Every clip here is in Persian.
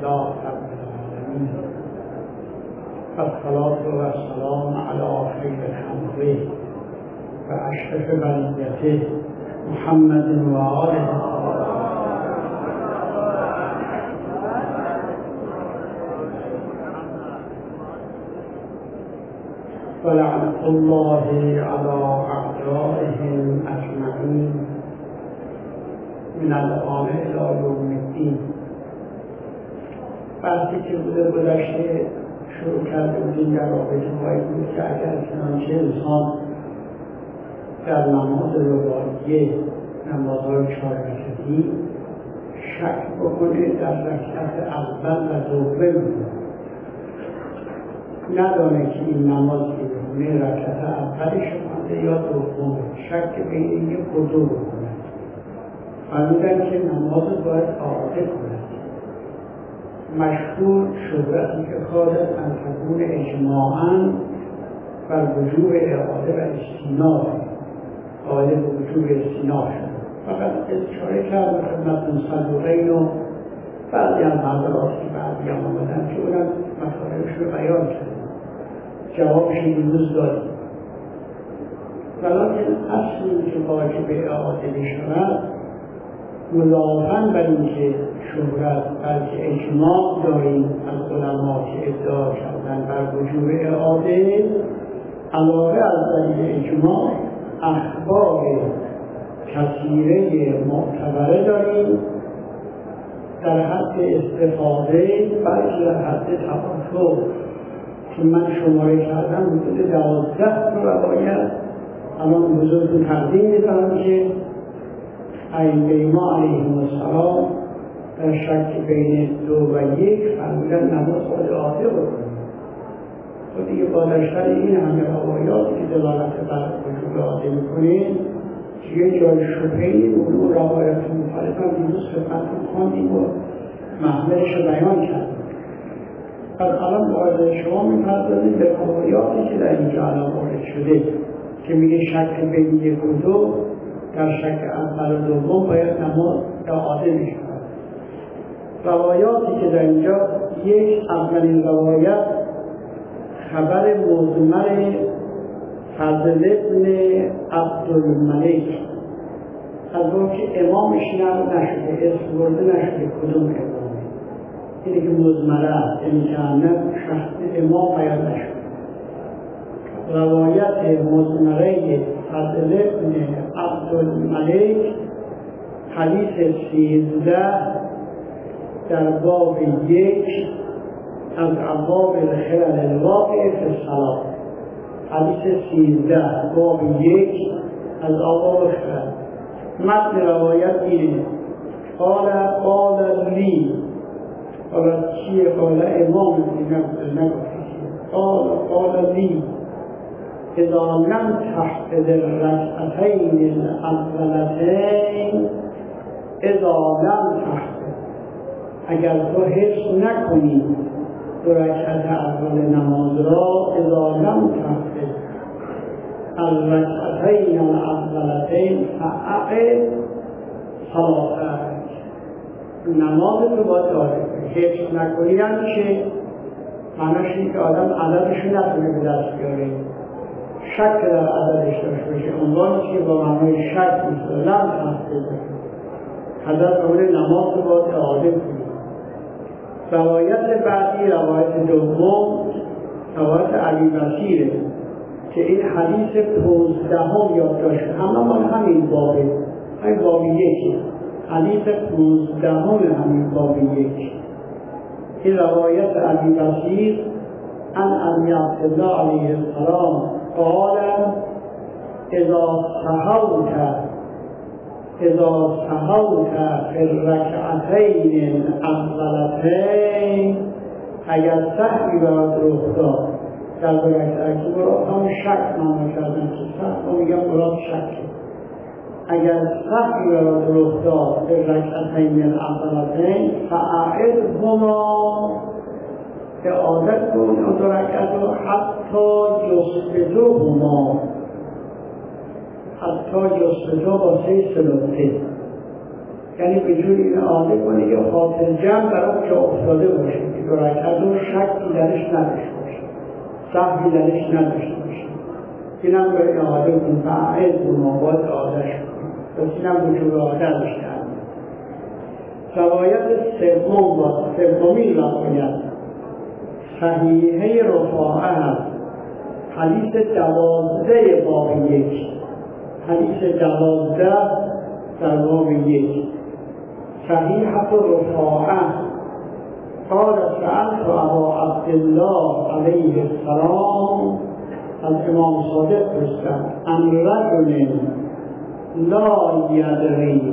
لله رب العالمين والصلاة والسلام على خير خلقه وأشرف بریته محمد و آله ولعنة الله على أعدائهم أجمعين من الآن إلى یوم الدین. وقتی که بوده گذشته شروع کرده بودیم در رابطه باید بود که اگر چنانچه انسان در نماز رباعیه نمازهای 4 رکعتی شک بکنه در رکعت اول و دوم ندانه که این نماز که بخونه رکعت اولش مانده یا دوم، شک بین این یک و دو بکنه. فرمودن که نماز باید اعاده کند. مشهور شهرتی که خالد ان تکون اجماعاً بر وجوب اعاده و استیناف، قائل به وجوب استیناف شد. فقط اشاره کرد خدمتتون صدوقین و بعضی از حضرات که بعضی هم آمدن که اونم مطالبش رو بیان کرد، جوابش امروز دادیم. ولیکن اصلی که واجب اعاده بشود مضافاً بر اینکه شهرت بلکه اجماع داریم از علما که ادعا کردن بر وجوب اعاده، علاوه از دلیل اجماع اخبار کثیره معتبره داریم در حد استفاده بلکه در حد تواتر که من شماره کردم حدود 12 روایت الان بزرگتون تقدیم می‌کنم که ائمه ما علیهم السلام در شک بین 2 و 1 فرمودن نماز باید اعاده بکنیم. خب دیگه با داشتن این همه روایاتی که دلالت بر وجوب اعاده می‌کنیم که یه جای شبهه‌ای اون روایات مختلف هم دیروز خدمتتون خواندیم و محملش رو بیان کردیم. پس الان باید شما می‌پردازید به روایاتی که در اینجا الان وارد شده که میگه شک بین 1 و 2 در شک اول و دوم باید نماز اعاده می‌شود. روایاتی که در اینجا یک اولین روایت خبر مضمر فضل ابن عبدالملک از اون که امامش نشده، اسم برده نشده کدوم امامه، اینه که مضمره است، یعنی که شخص امام باید نشده. روایت مضمره فضل ابن عبدالملک حدیث 13 در باب 1 از ابواب الخلل الواقع فی الصلاة. حدیث 13 باب 1 از ابواب الخلل. متن روایت اینه: قال لی، قال چیه؟ قال امام قال لی اذا لم تحفظ الركعتين الاولتين، اذا لم تحفظ، اگر تو حفظ نکنی 2 رکعت اول نماز را، اذا لم تحفظ الركعتين الاولتين فاعد صلاتك، نماز رو باید اعاده کنی. حفظ نکنی یعنی چه؟ معناش اینه که آدم عددش رو نتونه به دست بیاره، شک در عددش داشته باشه، عنوانی که با معنای شک میشه لم تحفظ حضرت قبول نماز رو باید اعاده کنی. روایت بعدی، روایت دوم، روایت علی بصیره که این حدیث 15 یادداشت همه مال همین بابه، همین باب 1، حدیث 15 همین باب 1. این روایت علی بصیر عن ابی عبدالله علیه السلام قال اذا سهوت فی الرکعتین الاولتین، اگر سهوی برات رخ داد در 2 رکعت که برات هم شک معنا کردن که سهو میگم برات شک، اگر سهوی برات رخ داد فی الرکعتین الاولتین فاعدهما، اعادت کن اون 2 رکعت رو حتی یسجدهما، حتی یسجد با 3 سلوته، یعنی به جوری این آده کنه که خاطر جمع برای جا افتاده باشه که دو رکعت رو شکی درش نداشته باشه، سهوی درش نداشته باشه. این هم به این آده کن فعید بوناباد آدهش کنه، پس این هم وجود آده ازش کرده. روایت سومی روایت صحیحه رفاعه هست، حدیث 12 باب 1، حدیث 12 در باب 1. صحیحه رفاعه قال سألت ابا عبدالله علیه السلام، از امام صادق پرسیدم، عن رجل لا یدری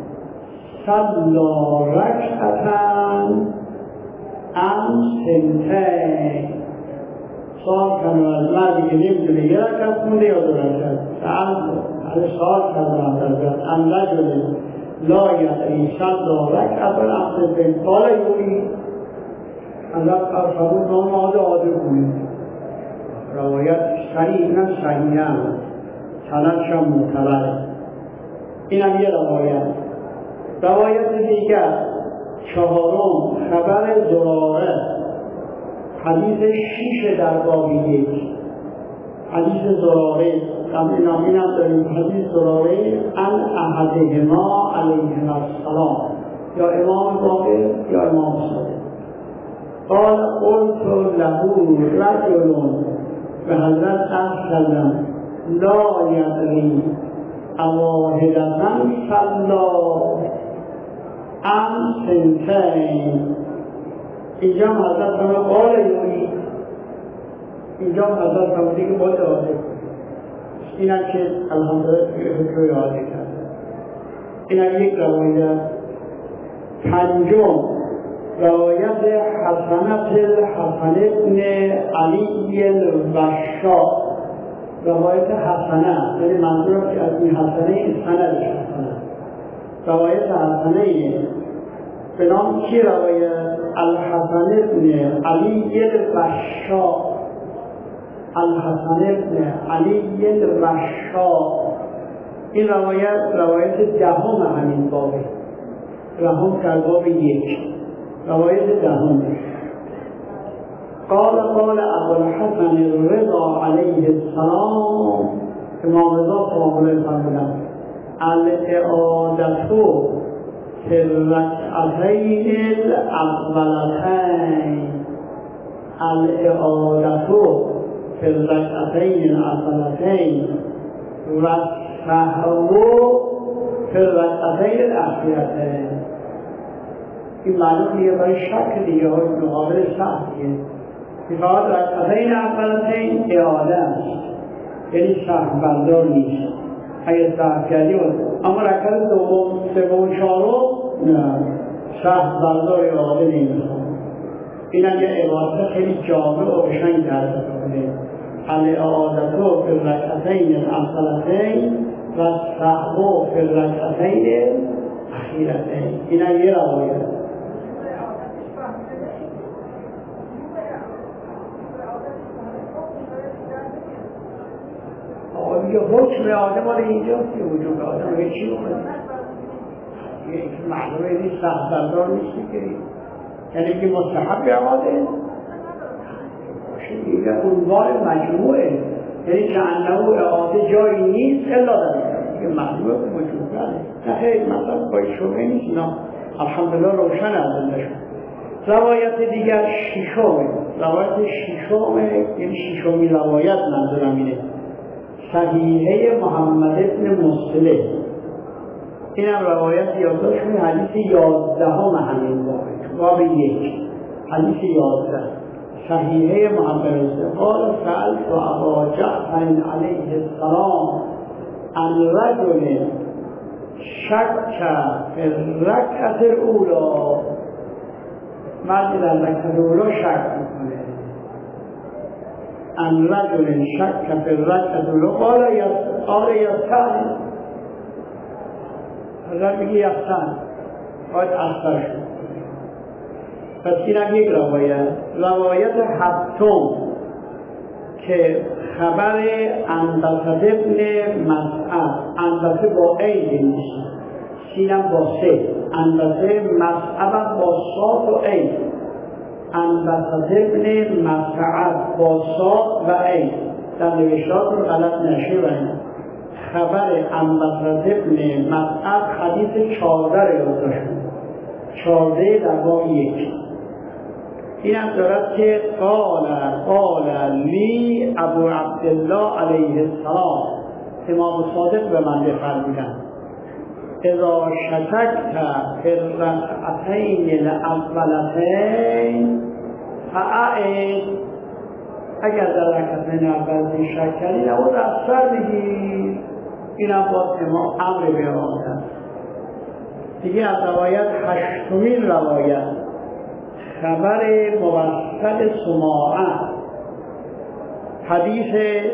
صلی رکعة ام سنتین. سوال کردم از مردی که نمیدونه یه رکعت خونده یا 2 رکعت. سوال کردم عن رجل لا یدری صلی رکعة ام سنتین قال یوری حضرت فرمود نام آده کنید. روایت صحیح نه صحیح هم سندش هم معتبره. این هم یه روایت دیگر 4 خبر زراره، حدیث 6 در باب 1. حدیث زراره این هم داریم، حدیث زراره ان احدهما علیه السلام، یا امام باقر یا امام صادق. قال قلت له رجل، به حضرت عرض کردم لا یدری اواهدتن صلا ام سنتین. اینجا حضرت فرمود قال یوری، اینجا حضرت فرمودی که باید آده این هم که الحمدلله توی آده کرده. این هم یک روایت. 5 روایت حسنت الحسن ابن علی الوشاء. روایت حسنه، یعنی منظورم که از این حسنه این سندش حسنه. روایت حسنه به نام کی؟ روایت الحسن ابن علی الوشاء. الحسن ابن علی الوشاء. این روایت 10 همین بابه، در باب 1. روایت 10. قال ابوالحسن الرضا علیه السلام، امام رضا سلام الله فرمودند الاعادة فی الرکعتین الاولتین. الاعادة فی الرکعتین الاولتین و السهو فی الرکعتین الاخیرتین. این معلوم دیگه برای شک دیگه های مقابل سهویه. میخواد رکعتین اولتین اعاده است، یعنی سهم بردار نیست. اگر سهم کردی اما رکعت دوم، سوم و چهارم نه، سهم بردار اعاده نمیخواد. این هم یه عبارت خیلی جامع و قشنگ درس کنه. الاعادة فی الرکعتین الاولتین و السهو فی الرکعتین الاخیرتین. این هم یه روایت. دیگه حکم آدم آره اینجاست که وجود آدم رو چی بکنید؟ یه معلومه نیست، سهو بردار نیستی که یعنی که مستحب اعاده دیگه عنوان مجموعه، یعنی که انه اعاده جایی نیست الا در دیگه معلومه وجود داره. نه خیلی مثلا باید شبه نیست، اینا الحمدلله روشن ازنده شد. روایت دیگر 6، روایت 6، یعنی 6مین روایت منظورم اینه، صحیحه محمد ابن مسلم. این هم روایت یادداشت کنید، حدیث 11 همین باب 1. حدیث 11 صحیحه محمد ابن مسلم. قال سألت ابا جعفر علیه السلام عن رجل شک فی الرکعة الاولی. مردی در رکعت اولی شک میکنه. عن رجل شک فی الرکعة الاولی قال یستن. حضرت میگه یستن باید اثر شد. پس اینم یک روایت 7 که خبر اندسه ابن مسعد، اندسه با عید نیست، سینم با سه، انبسه مصعب با صاد و عین، انبسه ابن مصعب با صاد و عین، در نوشتات رو غلط نشه باید. خبر انبسه ابن مصعب حدیث 14 رو یادداشت، 14 در باب 1. این هم دارد که قال لی ابو عبدالله علیه السلام، امام صادق به من بفرمودند اذا شککت فی الرکعتین الاولتین فاعد، اگر در رکعتین اولتین شک کردی نباید از سر بگیر. این هم باز امام امر به امام است. دیگه از روایت 8مین روایت، خبر موصل سماعه، حدیث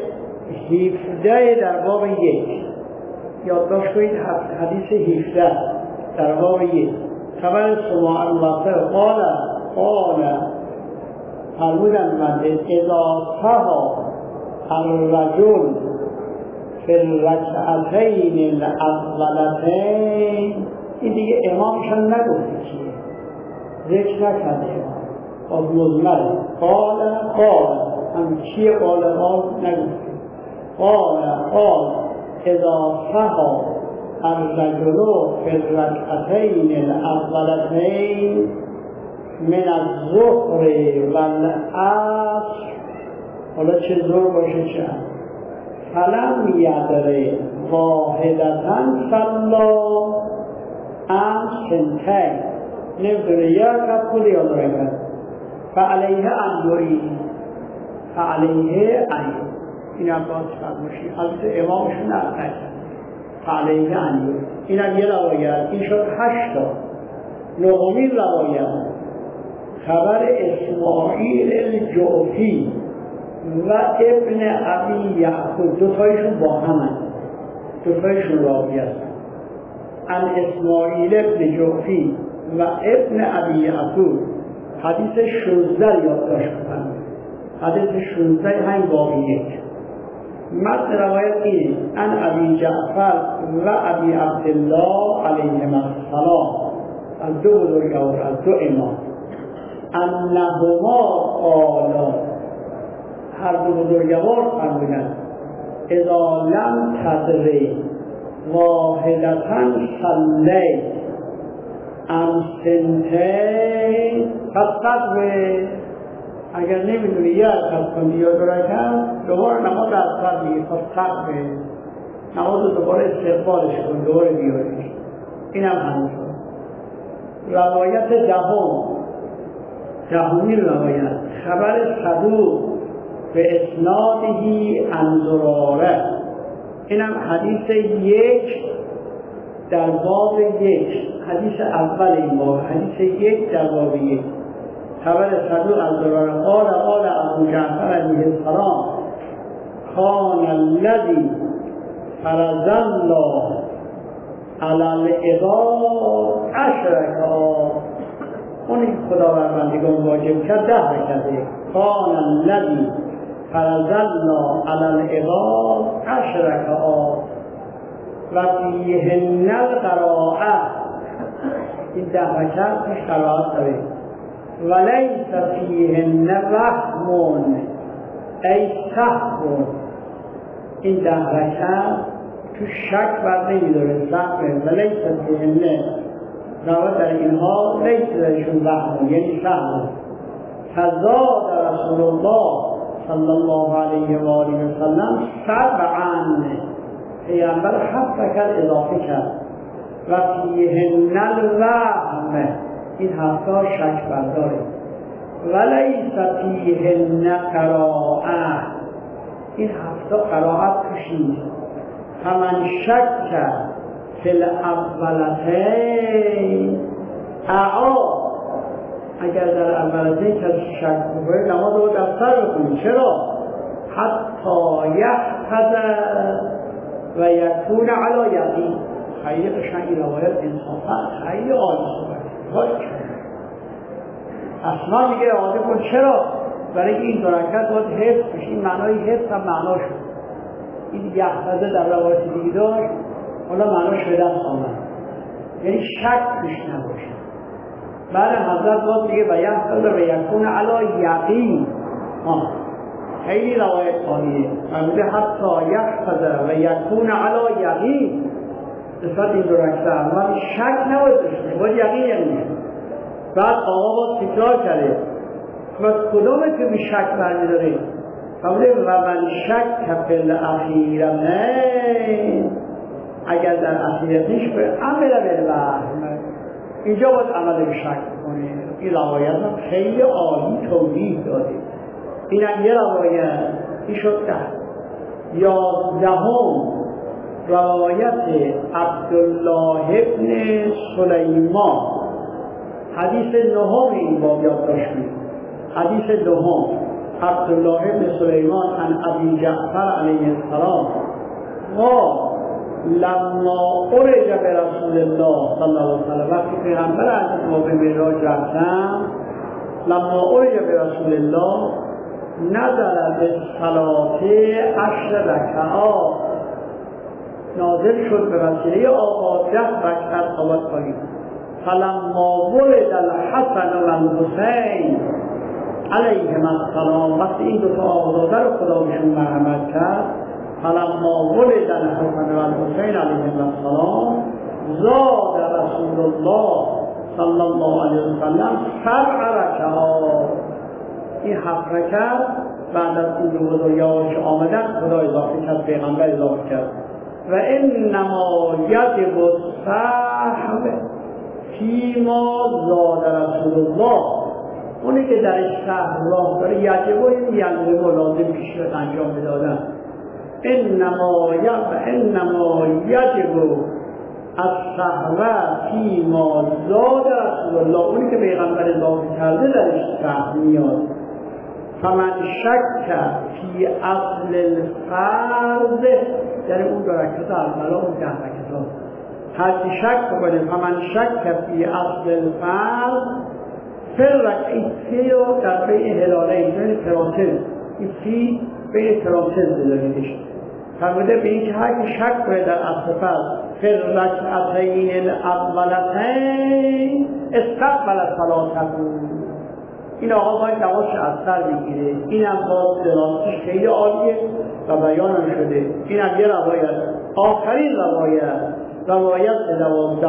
17 در باب 1. یادداشت کنید حدیث 17 در باب 1، خبر سماعه موصل قال فرمودند بنده اذا سهی الرجل فی الرکعتین الاولتین، این دیگه امامشان نگفته چیه، ذکر نکرده امام، از مزمره قال هم چیه قال نگفته. قال اذا سهی الرجل فی الرکعتین الاولتین من الظهر والعصر، حالا چه ظهر باشه چه عصر، فلم یدر واحدتا صلا ام سنتین، نمیدونه یک رکعت کنه یا دو رکعت، فعلیه ان این هم باز فرموشی حضرت امامشون نکرد، فعلیه ان این هم یه روایت، این شد 8 تا. 9مین روایت خبر اسماعیل الجعفی و ابن ابی یعقوب، دوتایشون با هم هست، دوتایشون راوی هست. ان اسماعیل ابن جعفی و ابن ابی یعقوب، حدیث 16 یادداشت کنند، حدیث 16 همین باب 1. متن روایت اینه ان ابی جعفر و ابی عبدالله علیهما السلام، از دو بزرگوار، از دو امام، انهما قالا، هر دو بزرگوار فرمودند اذا لم تدری واحدتا صلی ام سنتین فاستغفر، اگر نمیدونی یه رکعت کنی یا 2 رکعت، دوباره نماز از سر بگیر، فاستغفر، نماز دوباره استغفارش کن، دوباره بیاریش. این هم همینطور. روایت دهمین روایت خبر صدوق به اسنادهی عن زراره، این هم حدیث 1 در باب 1، حدیث اول این باب، حدیث 1 در باب 1. خبر صدوق از زراره قال ابو جعفر علیه السلام کان الذی فرض الله علی العباد 10 رکعات، اونی خداوندگان واجب کرد 10 رکعته. کان الذی فرض الله علی العباد 10 رکعات و فیهن القراءه، این 10 رکعت پیش قرائت داره، ولیس فیهن وهم ای سهو، این 10 رکعت تو شک بر نمیداره، سهوه، ولیس فیهن روایت در اینها لیس درشون وهم یعنی سهو. فزاد رسول الله صلی الله علیه و آله و سلم 7، پیامبر 7 رکعت اضافه کرد و فیهن الوهم، این 7 شک برداره، ولیس فیهن قراءه، این 7 قرائت توش نیست. فمن شک فی الاولتین اعاد، اگر در اولتین کسی شک بکنه نماز رو در سر بکنی. چرا؟ حتی یحفظ و یکون علی یقین. خیلی قشنگ این روایت انصافا خیلی عالی صحبت اصلا میگه اعاده کن. چرا؟ برای این 2 رکعت باید حفظ بشه، این معنای حفظ هم معنا شد. این یحفظه در روایت دیگه داشت، حالا معناش به دست آمد. یعنی شک توش نباشه. بعد حضرت باز دیگه و یکون علی یقین. خیلی روایت ثانیه فرموده حتی یحفظ و یکون علی یقین. نسبت این دو رکعت اول شک نباید داشته، باید یقین. بعد آقا باز تکرار کرده و کدامه که به شک برمی‌داره؟ فرموده و من شک فی الاخیرتین، اگر در اخیرتش به عمل بالوهم، اینجا باید عمل به شک کنه. این روایت هم خیلی عالی توضیح داده. این هم یه روایت این شد 11 روایت عبدالله ابن سلیمان، حدیث 9 این باب یادداشت کنید. حدیث 2 عبدالله ابن سلیمان عن ابی جعفر علیه السلام قال لما عرج برسول الله صلی الله علیه وسلم، وقتی پیغمبر از ما به معراج رفتن، لما عرج برسول الله نزل به صلاه 10 رکعات، نازل شد به وسیله آقا 10 رکعت صلات کنید. فلما ولد الحسن و الحسین علیهما السلام، وقتی این دو تا آزاده رو خدا بهشون مرحمت کرد، فلما ولد الحسن و الحسین علیهما السلام زاد رسول الله صلی الله علیه وسلم 7 رکعات. این 7 رکعت بعد از این دو بزرگوارش آمدن خدا اضافه کرد، پیغمبر اضافه کرد. و انما یجب السهو فیما زاد رسول الله، اونی که درش سهو راه داره یجب و یلزم و لازم پیش رو انجام بدادن. انما یجب السهو فیما زاد رسول الله، اونی که پیغمبر اضافه کرده درش سهو میاد. فمن شک فی اصل الفرض، یعنی اون 2 رکعت اول اون 10 رکعت هرچی شک بکنه، فمن شک فی اصل الفرض فر رکعتی رو در بین هلاله یعنی تراتل، این فی بین تراتل داریدش فرموده به این که هر کی شک کنه در اصل فرض فر رکعتین الاولتین استقبل صلاته، این آقا باید نمازش از سر بگیره. این هم باز دراستش خیلی عالیه و بیان هم شده. این هم یه روایت. آخرین روایت 12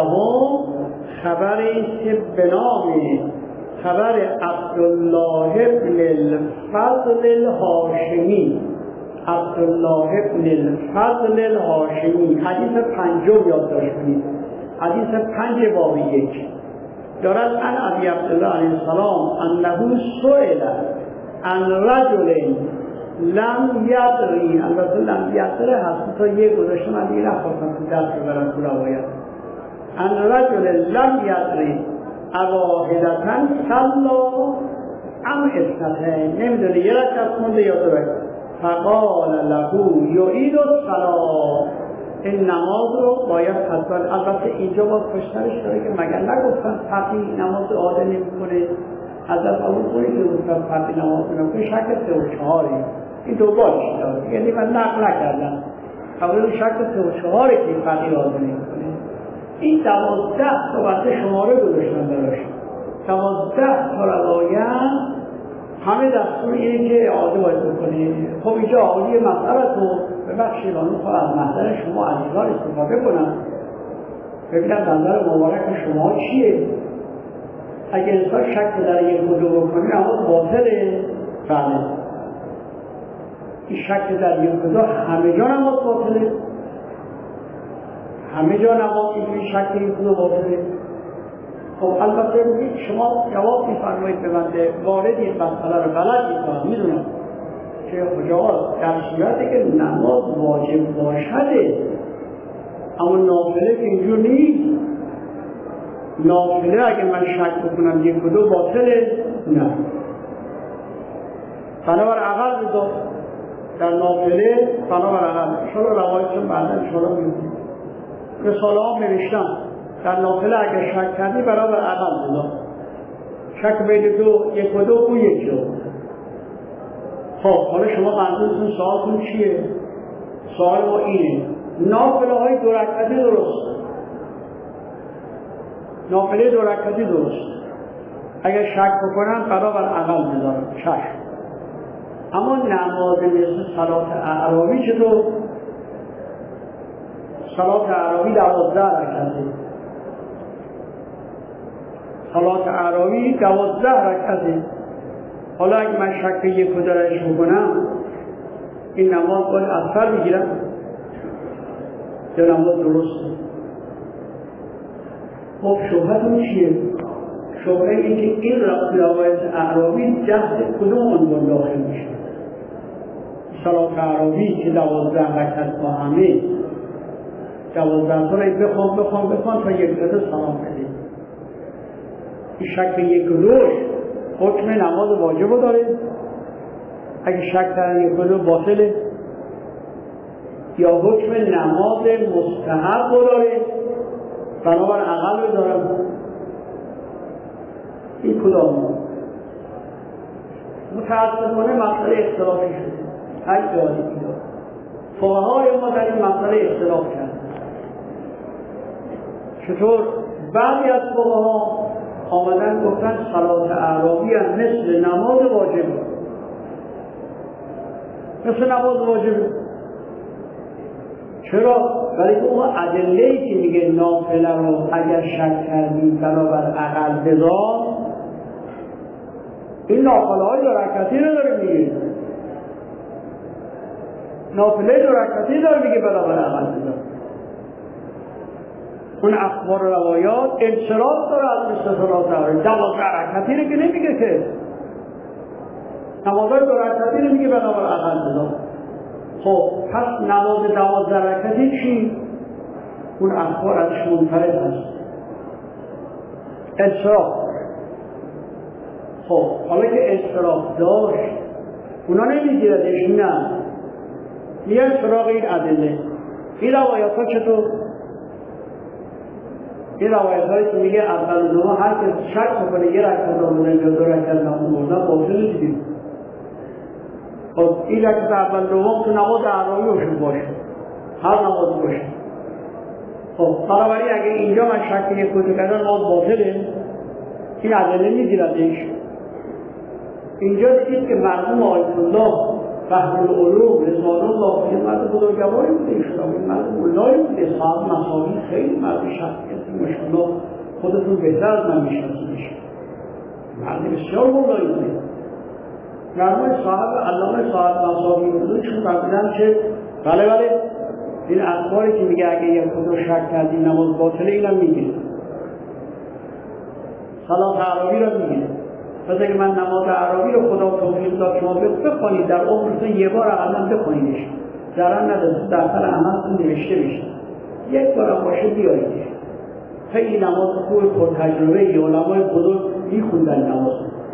خبری که به نام خبر عبدالله ابن الفضل الهاشمی، عبدالله ابن الفضل الهاشمی، حدیث 5 یادداشت کنید. حدیث 5 باب 1 دارد عن ابی عبدالله علیه السلام انه سئل عن رجل لم یدری، البته لم یدری هست تا یه گذاشته من دیگه نخواستم تو دست ببرم تو روایت. عن رجل لم یدری اواهدتن صلا ام اثنتین، نمیدونه یه رکعت مونده یا 2 رکعت. فقال له یعید الصلاة، این نماز رو باید حتما، البته اینجا باز پشترش داره که مگر نگفتن فقیه نماز عاده نمی کنه، حضرت اون کنی که گفتن فقیه نماز نمی شک 3 و 4 این دوبارش داره، یعنی من نقل نکردم قبول شک 3 و 4 که فقیه عاده نمی کنه. این 12 تا وقت شماره گذاشتن براش، 12 تا روایت همه دستور اینه که عاده باید بکنه. خب اینجا عالی مسئله رو ببخشید آنون خواهد از محضر شما عزیزان استفاده کنم، ببینم نظر مبارک شما چیه. اگه انسان شک در یک کدو بکنه نماز باطله، بله این شک در یک کدو همه جا نماز باطله، همه جا نماز این شک این کدو باطله. خب البته شما جواب می‌فرمایید به بنده وارد این مسئله رو بلد نیستم، میدونم که خجاوت در صورتی که نماز واجب باشده، اما نافله که اینجور نیست. نافله اگه من شک بکنم 1 و 2 باطله، نه بنابر عقل بذار در نافله، بنابر عقل شما روایتون بعدا شما میدونید رساله ها نوشتن در نافله اگه شک کردی برابر عقل بذار، شک بین 1 و 2 او 1 جا. خب حالا شما منظورتون سوالتون چیه؟ سوال ما اینه نافله های 2 رکعتی درست، نافله 2 رکعتی درست. اگر شک بکنم قرار بر عقل بذارم چشم. اما نماز مثل صلات اعرابی چطور؟ صلات اعرابی 12 رکعته. صلات اعرابی 12 رکعته. حالا اگه من شک 1 و 2 رش بکنم این نماز باید اثر بگیرم یا نماز درسته؟ خب شبهتون چیه؟ شبهه این که این روایت اعرابی جهت کدوم عنوان داخل میشه؟ صلات اعرابی که 12 رکعت با همه 12 تا رو بخوان تا 1 دفعه سلام بدید. این شک 1 و 2 حکم نماز واجب رو داره. اگه شک در 1 و 2 باطله یا حکم نماز مستحب رو داره بنابر عقل رو دارم. این کدام متاسفانه مسئله اختلافی شده. هر جایی بیدار فقهای ما در این مسئله اختلاف کردن. چطور؟ بعضی از فقها آمدن گفتن صلات اعرابی هم مثل نماز واجب، مثل نماز واجب. چرا؟ ولی که اون ادله‌ای که میگه نافله رو اگر شک کردید بنابر عقل بذار، این نافله های 2 رکعتی رو داره میگه. نافله 2 رکعتی داره میگه بنابر عقل بذار. اون اخبار و روایات انصراف داره از مثل صلات اعرابی. 12 رکعتی رو که نمیگه که. نمازهای 2 رکعتی رو میگه بنابر عقل بذار. خب پس نماز 12 رکعتی چی؟ اون اخبار ازش منفرد هست. انصراف. خب حالا که انصراف داشت اونا نمیگیردش، نه میان سراغ این ادله. این روایت ها چطور؟ این روایت هایی که میگه اول دوم هر که شک کنه 1 رکعت آمدن یا 2 رکعت نماز باطل دیدیم. خب این رکعت اول دوم تو نماز اعرابی روشن باشه، هر نماز باشه. خب بنابراین اگه اینجا من شک 1 و 2 کردم نماز باطله، این ادله میگیردش. اینجا دیدید که مرحوم آیت الله بحرالعلوم رضوان الله علیه مرد بزرگواری بوده. این مرد مولایی بوده، صاحب مصابی، خیلی مرد شخصیتی ماشاءالله، خودتون بهتر از من میشناسیدش. مرد بسیار مولایی بوده. مرحوم صاحب علامه صاحب مصابی بوده چون فرمودن که بله این اخباری که میگه اگه 1 و 2 شک کردی نماز باطله اینم میگه. صلات اعرابی رو میگه. پس اگه من نماز اعرابی رو خدا توفیق داد شما بخونید در عمرتون 1 بار اقلا بخونیدش، ضرر نداره، دفتر عملتون نوشته بشه. 1 بار هم باشه بیاریدش. خیلی نماز خوب پرتجربه علمای بزرگ میخوندن نماز.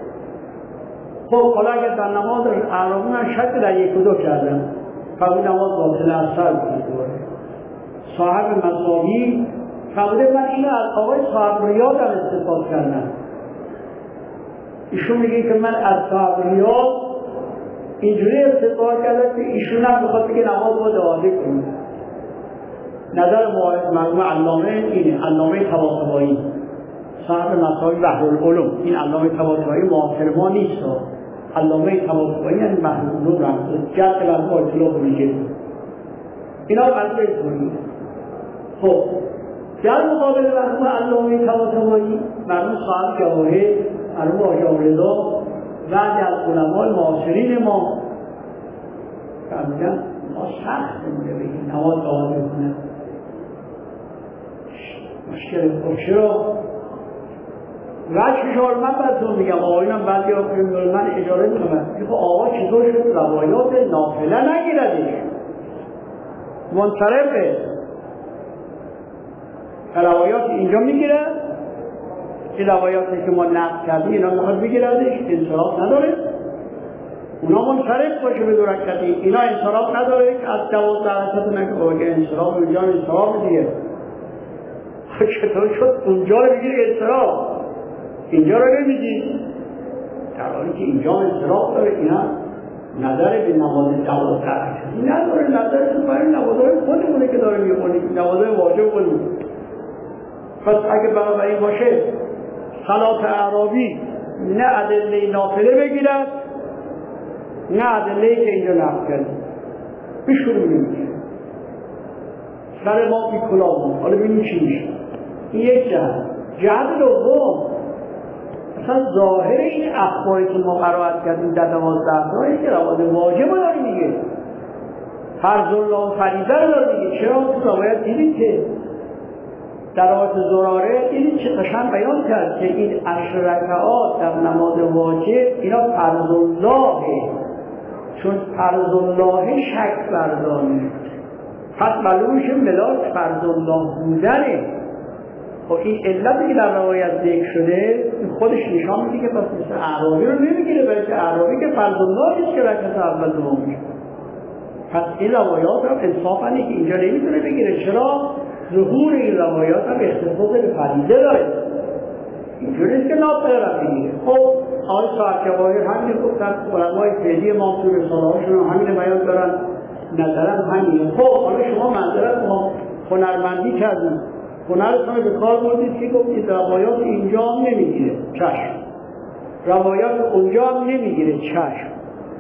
خب حالا اگر در نماز اعرابی من شک در 1 و 2 کردم قبول نماز باطل اثر می‌کنه. صاحب مصابی فرموده من اینو از آقای صاحب ریاض هم استفاده کردم. ایشون میگه که من از صاحب ریاض اینجوری استفاده کردم که ایشون هم بخواد بگه نماز باید اعاده کنید. نظر مرحوم علامه اینه، علامه طباطبایی صاحب مصابی بحرالعلوم. این علامه طباطبایی معاصر ما نیست. علامه طباطبایی یعنی بحرالعلوم رفت جد مرحوم آیت الله بریجه. اینا قضیه کنید. خب در مقابل مرحوم علامه طباطبایی مرحوم صاحب جواهر، مرحوم آقای رضا، بعضی از علمای معاصرین ما فرمودن ما سخت نمونه بگیم نماز اعاده کنه. مشکل چرا؟ وجه شما من براتون میگم، آقایونم بعضی ها من اجاره میکنم. خب آقا چطور شد روایات نافله نگیردش؟ منصرفه. روایات اینجا میگیره، این روایاتی که ما نقل کردیم اینا میخواد بگیردش، انصراف نداره. اونا منصرف باشه به 2 رکعتی، اینا انصراف نداره که از 12 رکعت نگه انصراف اونجا انصراف دیگه. چطور شد اونجا رو بگیری انصراف اینجا رو نمیگی؟ در حالی که اینجا انصراف داره. اینا نظر به نماز 12 رکعتی نداره، نظر برای نمازهای خودمونه که داره میخونی، نمازهای واجب خودمون. پس اگه بنابراین باشه صلات اعرابی نه ادله نافله بگیرد نه ادله که اینجا نقل کرد بشکره نمیگیره سر ما بی کلامون. حالا ببینیم چی میشه. این یک جهت دوم اصلا ظاهر این اخباری که ما قرائت کردیم در 12 تایی که روایت واجب رو داری میگه، فرض الله فریضه رو داری میگه. چرا تو روایت دیدید که در روایت زراره دیدید چه قشنگ بیان کرد که این 10 رکعات در نماز واجب اینا فرض اللهه، چون فرض الله شک بردانه، پس معلوم میشه ملاک فرض الله بودنه. خب این علتی که در روایت ذکر شده خودش نشان میده که پس مثل اعرابی رو نمیگیره، بلکه اعرابی که فرض الله نیست که رکعت اول دوم میشه. پس این روایات هم انصافاً که اینجا نمیتونه بگیره. چرا؟ ظهور این روایات هم اختصاص به فریضه داره، اینجوری نیست که نافله را بگیره. خب آقای صاحب‌جواهر همین گفتن، علمای فعلی ما تو رساله‌هاشون همین بیان دارن، نظرم همینه. خب حالا شما منظرت ما هنرمندی کردید، هنرتون رو به کار بردید که گفتید روایات اینجا هم نمیگیره، چشم، روایات اونجا هم نمیگیره، چشم.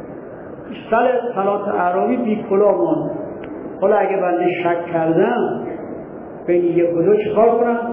صلات اعرابی بی کلا ماند. حالا اگه بنده شک کردم بین یک و دو چیکار کنم؟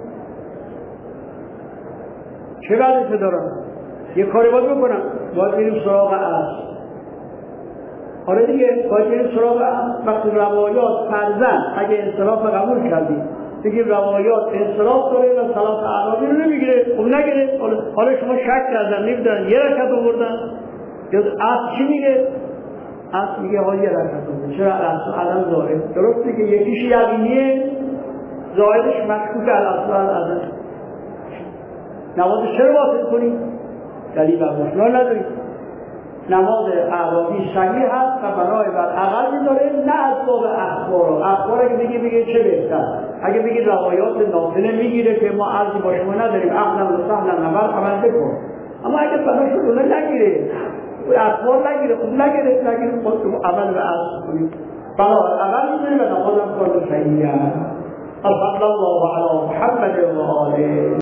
چه بعدشو دارم؟ یه کاری باید بکنم، باید بریم سراغ اصل. حالا دیگه باید بریم سراغ اصل. وقتی روایات فرضاً اگه انصراف قبول کردیم بگیم روایات انصراف داره و صلات اعرابی رو نمیگیره، خب نگیره. حالا شما شک کردن نمیدونن یه رکعت آوردن، یا اصل چی میگه؟ اصل میگه ها یه رکعت آوردن. چرا اصل الان ظاهر درسته که یکیش یقینیه، ظاهرش مشکوک الاصل العدم. نماز چرا باطل کنیم؟ دلیل بر مشکل نداریم. نماز اعرابی صحیح هست و برای بر عقل داره، نه از باب اخبار اگه بگه چه بهتر. اگه بگید روایات نافله میگیره که ما عرضی با شما نداریم، اخلا و سهلا نبر عمل بکن. اما اگه بنا شد اونه نگیره، اخبار نگیره، خود نگیره خود عمل به عرض کنیم. برای عقل میدونه و نمازم کار صحیح هست. صلی الله علی محمد و آله.